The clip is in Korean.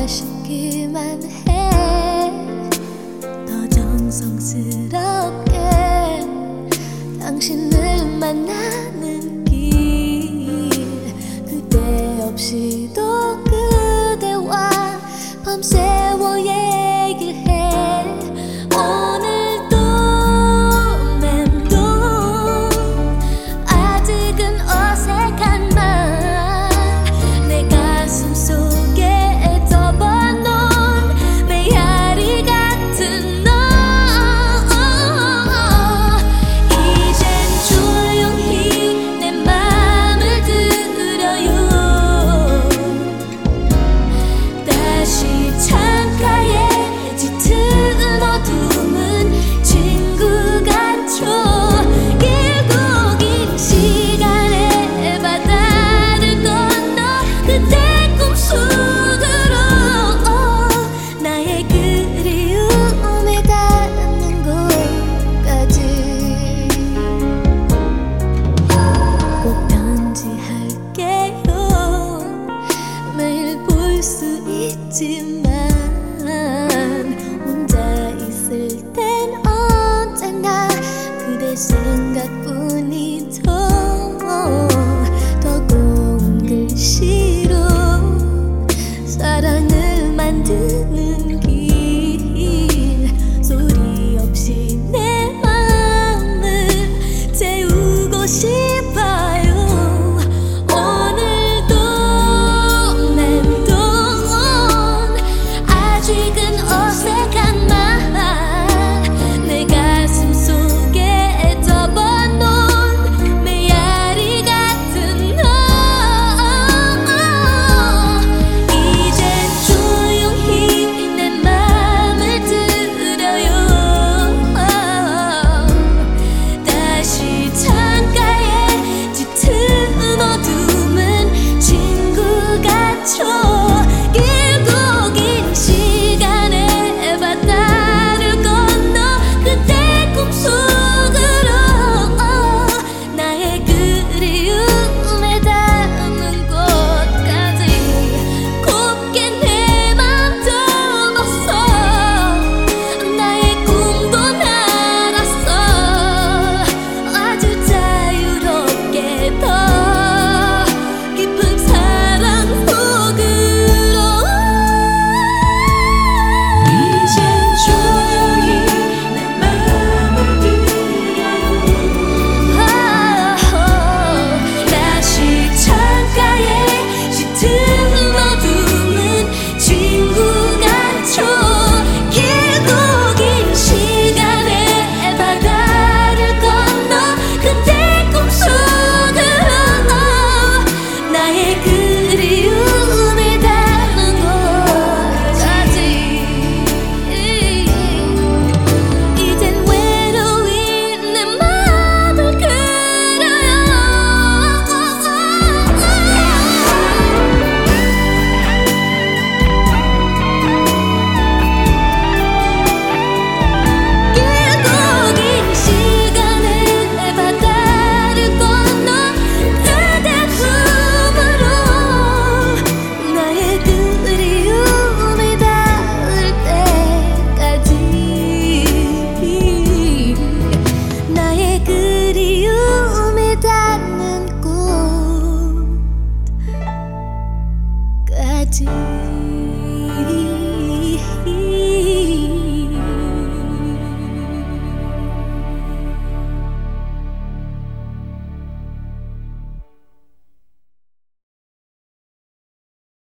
아쉽기만 해. 더 정성스럽게 당신을 만나는 길, 그대 없이도 그대와 밤새워 얘기를 해. 오늘도 맴돈 아직은 어색한 말, 내 가슴 속에 접어놓은 메아리 같은 너. 이젠 조용히 내 맘을 들어요. 다시 창가에 짙은 어둠은 친구 같죠. 길고 긴 시간의 바다를 건너 그대 꿈속으로 나의 그리움에 닿는 곳까지 꼭 편지할게요. 매일 볼 수 있지만